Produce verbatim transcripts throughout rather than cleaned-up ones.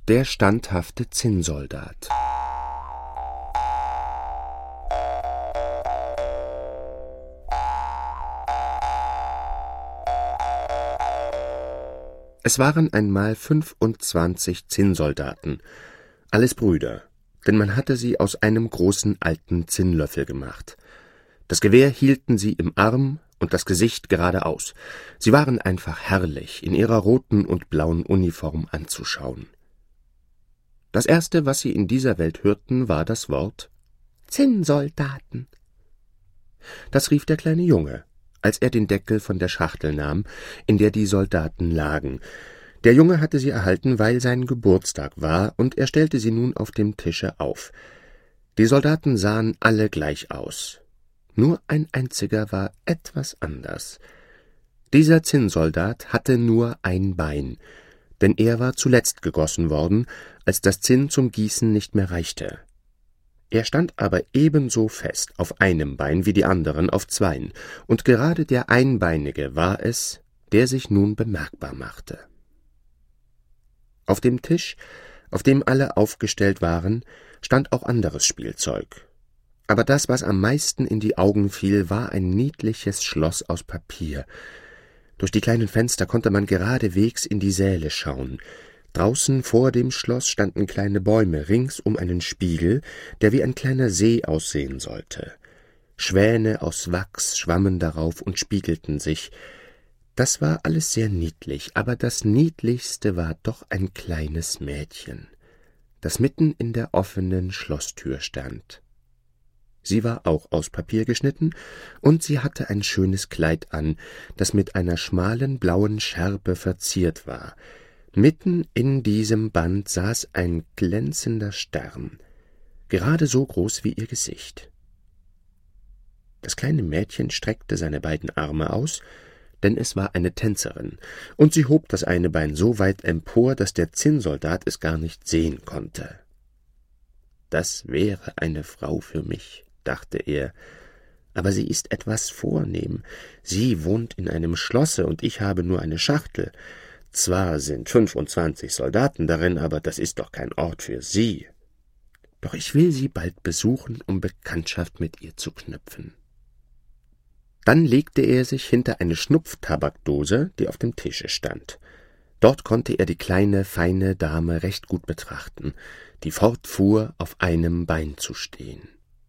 Der standhafte Zinnsoldat. Es waren einmal fünfundzwanzig Zinnsoldaten, alles Brüder, denn man hatte sie aus einem großen alten Zinnlöffel gemacht. Das Gewehr hielten sie im Arm und das Gesicht geradeaus. Sie waren einfach herrlich, in ihrer roten und blauen Uniform anzuschauen. Das Erste, was sie in dieser Welt hörten, war das Wort »Zinnsoldaten«. Das rief der kleine Junge, als er den Deckel von der Schachtel nahm, in der die Soldaten lagen. Der Junge hatte sie erhalten, weil sein Geburtstag war, und er stellte sie nun auf dem Tische auf. Die Soldaten sahen alle gleich aus. Nur ein einziger war etwas anders. Dieser Zinnsoldat hatte nur ein Bein, denn er war zuletzt gegossen worden, als das Zinn zum Gießen nicht mehr reichte. Er stand aber ebenso fest auf einem Bein wie die anderen auf zweien, und gerade der Einbeinige war es, der sich nun bemerkbar machte. Auf dem Tisch, auf dem alle aufgestellt waren, stand auch anderes Spielzeug. Aber das, was am meisten in die Augen fiel, war ein niedliches Schloss aus Papier. Durch die kleinen Fenster konnte man geradewegs in die Säle schauen. Draußen vor dem Schloss standen kleine Bäume rings um einen Spiegel, der wie ein kleiner See aussehen sollte. Schwäne aus Wachs schwammen darauf und spiegelten sich. Das war alles sehr niedlich, aber das Niedlichste war doch ein kleines Mädchen, das mitten in der offenen Schlosstür stand. Sie war auch aus Papier geschnitten, und sie hatte ein schönes Kleid an, das mit einer schmalen blauen Schärpe verziert war. Mitten in diesem Band saß ein glänzender Stern, gerade so groß wie ihr Gesicht. Das kleine Mädchen streckte seine beiden Arme aus, denn es war eine Tänzerin, und sie hob das eine Bein so weit empor, dass der Zinnsoldat es gar nicht sehen konnte. »Das wäre eine Frau für mich«, dachte er, »aber sie ist etwas vornehm. Sie wohnt in einem Schlosse, und ich habe nur eine Schachtel. Zwar sind fünfundzwanzig Soldaten darin, aber das ist doch kein Ort für sie. Doch ich will sie bald besuchen, um Bekanntschaft mit ihr zu knüpfen.« Dann legte er sich hinter eine Schnupftabakdose, die auf dem Tische stand. Dort konnte er die kleine, feine Dame recht gut betrachten, die fortfuhr, auf einem Bein zu stehen.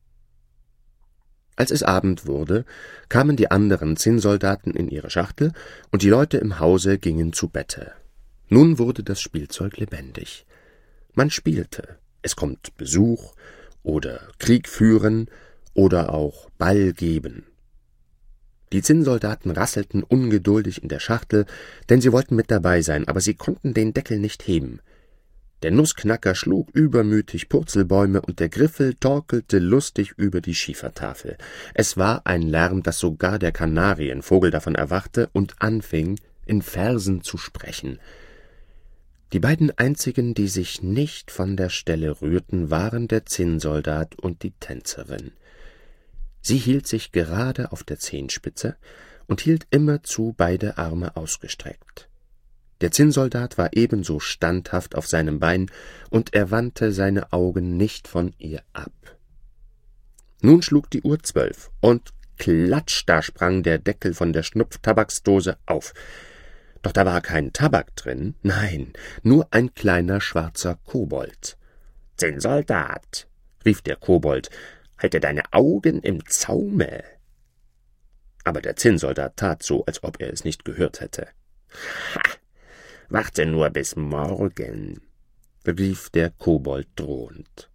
Als es Abend wurde, kamen die anderen Zinnsoldaten in ihre Schachtel, und die Leute im Hause gingen zu Bette. Nun wurde das Spielzeug lebendig. Man spielte. Es kommt Besuch oder Krieg führen oder auch Ball geben. Die Zinnsoldaten rasselten ungeduldig in der Schachtel, denn sie wollten mit dabei sein, aber sie konnten den Deckel nicht heben. Der Nussknacker schlug übermütig Purzelbäume, und der Griffel torkelte lustig über die Schiefertafel. Es war ein Lärm, dass sogar der Kanarienvogel davon erwachte und anfing, in Versen zu sprechen. Die beiden einzigen, die sich nicht von der Stelle rührten, waren der Zinnsoldat und die Tänzerin. Sie hielt sich gerade auf der Zehenspitze und hielt immerzu beide Arme ausgestreckt. Der Zinnsoldat war ebenso standhaft auf seinem Bein, und er wandte seine Augen nicht von ihr ab. Nun schlug die Uhr zwölf, und klatsch, da sprang der Deckel von der Schnupftabaksdose auf. Doch da war kein Tabak drin, nein, nur ein kleiner schwarzer Kobold. »Zinnsoldat«, rief der Kobold, »halte deine Augen im Zaume!« Aber der Zinnsoldat tat so, als ob er es nicht gehört hätte. »Ha! Warte nur bis morgen«, rief der Kobold drohend.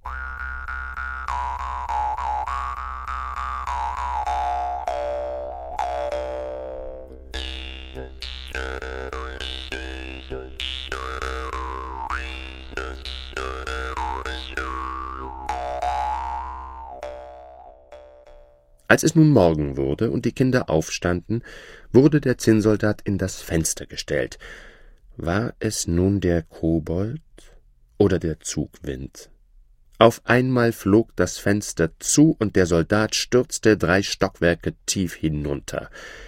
Als es nun Morgen wurde und die Kinder aufstanden, wurde der Zinnsoldat in das Fenster gestellt. War es nun der Kobold oder der Zugwind? Auf einmal flog das Fenster zu, und der Soldat stürzte drei Stockwerke tief hinunter.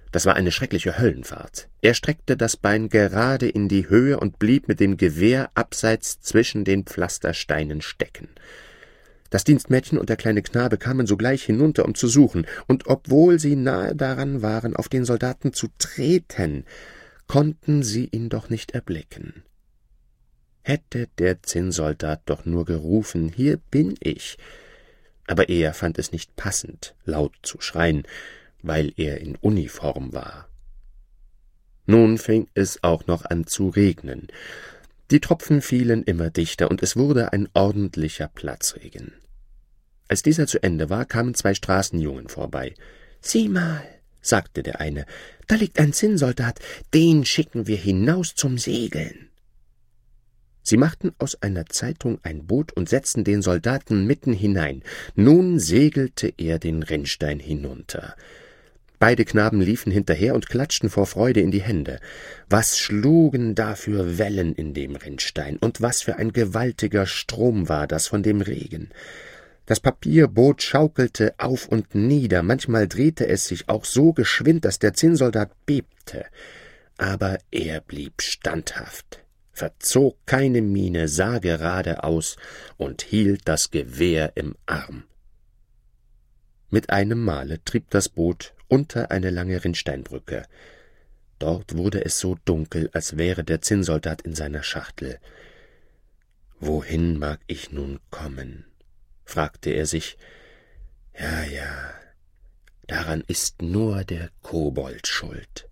Das war eine schreckliche Höllenfahrt. Er streckte das Bein gerade in die Höhe und blieb mit dem Gewehr abseits zwischen den Pflastersteinen stecken. Das Dienstmädchen und der kleine Knabe kamen sogleich hinunter, um zu suchen, und obwohl sie nahe daran waren, auf den Soldaten zu treten, konnten sie ihn doch nicht erblicken. Hätte der Zinnsoldat doch nur gerufen, »Hier bin ich«, aber er fand es nicht passend, laut zu schreien, weil er in Uniform war. Nun fing es auch noch an zu regnen. Die Tropfen fielen immer dichter, und es wurde ein ordentlicher Platzregen. Als dieser zu Ende war, kamen zwei Straßenjungen vorbei. »Sieh mal«, sagte der eine, »da liegt ein Zinnsoldat, den schicken wir hinaus zum Segeln.« Sie machten aus einer Zeitung ein Boot und setzten den Soldaten mitten hinein. Nun segelte er den Rinnstein hinunter. Beide Knaben liefen hinterher und klatschten vor Freude in die Hände. Was schlugen da für Wellen in dem Rinnstein, und was für ein gewaltiger Strom war das von dem Regen. Das Papierboot schaukelte auf und nieder, manchmal drehte es sich auch so geschwind, dass der Zinnsoldat bebte. Aber er blieb standhaft, verzog keine Miene, sah geradeaus und hielt das Gewehr im Arm. Mit einem Male trieb das Boot unter eine lange Rinnsteinbrücke. Dort wurde es so dunkel, als wäre der Zinnsoldat in seiner Schachtel. »Wohin mag ich nun kommen?« fragte er sich. »Ja, ja, daran ist nur der Kobold schuld.«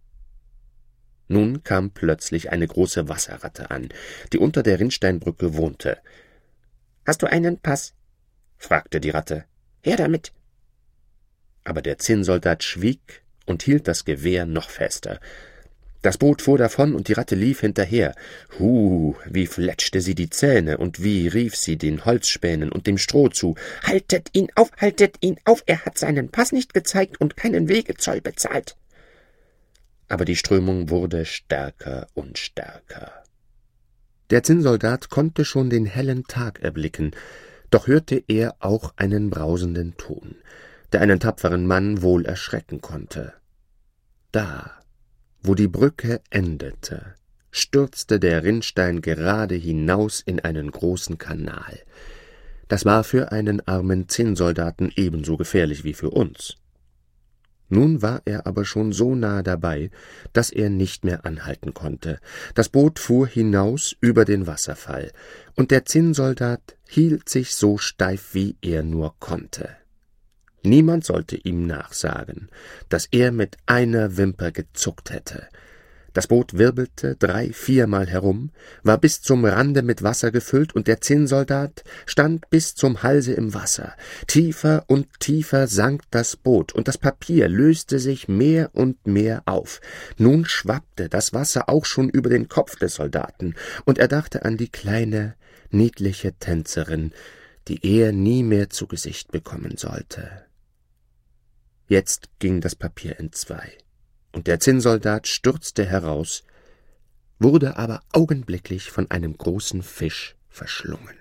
Nun kam plötzlich eine große Wasserratte an, die unter der Rinnsteinbrücke wohnte. »Hast du einen Pass?« fragte die Ratte. »Her damit!« Aber der Zinnsoldat schwieg und hielt das Gewehr noch fester. Das Boot fuhr davon, und die Ratte lief hinterher. Hu, wie fletschte sie die Zähne, und wie rief sie den Holzspänen und dem Stroh zu. »Haltet ihn auf, haltet ihn auf, er hat seinen Pass nicht gezeigt und keinen Wegezoll bezahlt!« Aber die Strömung wurde stärker und stärker. Der Zinnsoldat konnte schon den hellen Tag erblicken, doch hörte er auch einen brausenden Ton, der einen tapferen Mann wohl erschrecken konnte. Da, wo die Brücke endete, stürzte der Rinnstein gerade hinaus in einen großen Kanal. Das war für einen armen Zinnsoldaten ebenso gefährlich wie für uns. Nun war er aber schon so nahe dabei, dass er nicht mehr anhalten konnte. Das Boot fuhr hinaus über den Wasserfall, und der Zinnsoldat hielt sich so steif, wie er nur konnte. Niemand sollte ihm nachsagen, dass er mit einer Wimper gezuckt hätte. Das Boot wirbelte drei-, viermal herum, war bis zum Rande mit Wasser gefüllt, und der Zinnsoldat stand bis zum Halse im Wasser. Tiefer und tiefer sank das Boot, und das Papier löste sich mehr und mehr auf. Nun schwappte das Wasser auch schon über den Kopf des Soldaten, und er dachte an die kleine, niedliche Tänzerin, die er nie mehr zu Gesicht bekommen sollte. Jetzt ging das Papier entzwei, und der Zinnsoldat stürzte heraus, wurde aber augenblicklich von einem großen Fisch verschlungen.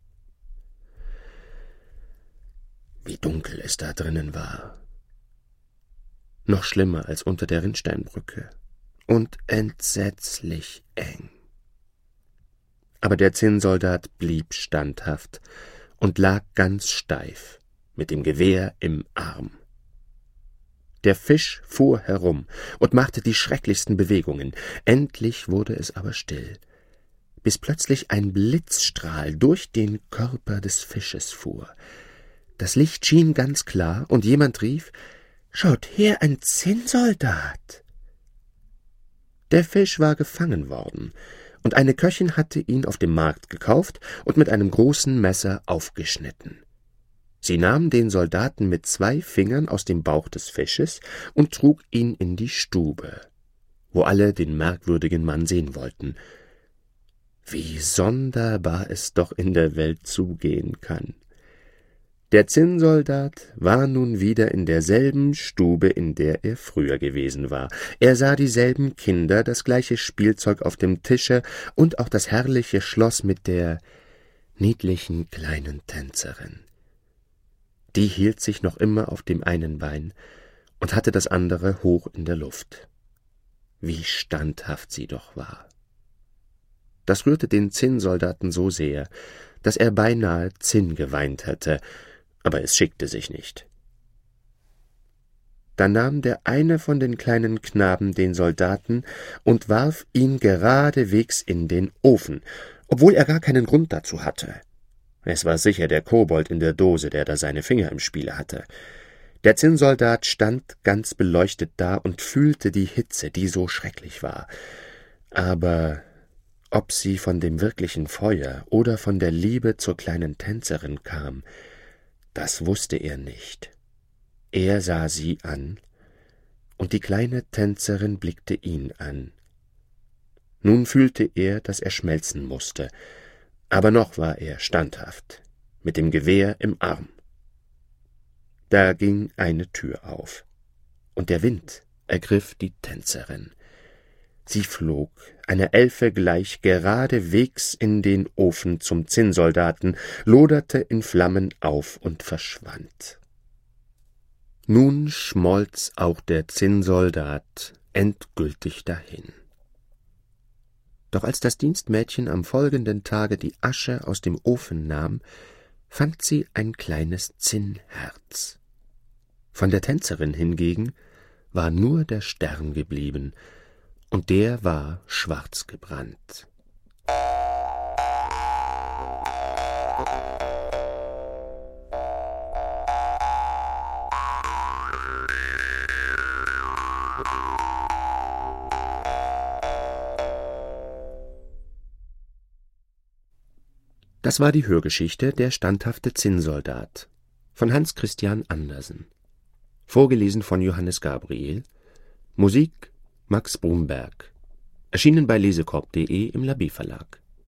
Wie dunkel es da drinnen war, noch schlimmer als unter der Rinnsteinbrücke, und entsetzlich eng. Aber der Zinnsoldat blieb standhaft und lag ganz steif, mit dem Gewehr im Arm. Der Fisch fuhr herum und machte die schrecklichsten Bewegungen. Endlich wurde es aber still, bis plötzlich ein Blitzstrahl durch den Körper des Fisches fuhr. Das Licht schien ganz klar, und jemand rief, »Schaut her, ein Zinnsoldat!« Der Fisch war gefangen worden, und eine Köchin hatte ihn auf dem Markt gekauft und mit einem großen Messer aufgeschnitten. Sie nahm den Soldaten mit zwei Fingern aus dem Bauch des Fisches und trug ihn in die Stube, wo alle den merkwürdigen Mann sehen wollten. Wie sonderbar es doch in der Welt zugehen kann. Der Zinnsoldat war nun wieder in derselben Stube, in der er früher gewesen war. Er sah dieselben Kinder, das gleiche Spielzeug auf dem Tische und auch das herrliche Schloss mit der niedlichen kleinen Tänzerin. Die hielt sich noch immer auf dem einen Bein, und hatte das andere hoch in der Luft. Wie standhaft sie doch war. Das rührte den Zinnsoldaten so sehr, dass er beinahe Zinn geweint hätte, aber es schickte sich nicht. Da nahm der eine von den kleinen Knaben den Soldaten und warf ihn geradewegs in den Ofen, obwohl er gar keinen Grund dazu hatte. Es war sicher der Kobold in der Dose, der da seine Finger im Spiele hatte. Der Zinnsoldat stand ganz beleuchtet da und fühlte die Hitze, die so schrecklich war. Aber ob sie von dem wirklichen Feuer oder von der Liebe zur kleinen Tänzerin kam, das wusste er nicht. Er sah sie an, und die kleine Tänzerin blickte ihn an. Nun fühlte er, dass er schmelzen musste, aber noch war er standhaft, mit dem Gewehr im Arm. Da ging eine Tür auf, und der Wind ergriff die Tänzerin. Sie flog, einer Elfe gleich, geradewegs in den Ofen zum Zinnsoldaten, loderte in Flammen auf und verschwand. Nun schmolz auch der Zinnsoldat endgültig dahin. Doch als das Dienstmädchen am folgenden Tage die Asche aus dem Ofen nahm, fand sie ein kleines Zinnherz. Von der Tänzerin hingegen war nur der Stern geblieben, und der war schwarz gebrannt. Das war die Hörgeschichte Der standhafte Zinnsoldat von Hans Christian Andersen. Vorgelesen von Johannes Gabriel. Musik Max Brumberg. Erschienen bei lesekorb punkt de im Labé Verlag.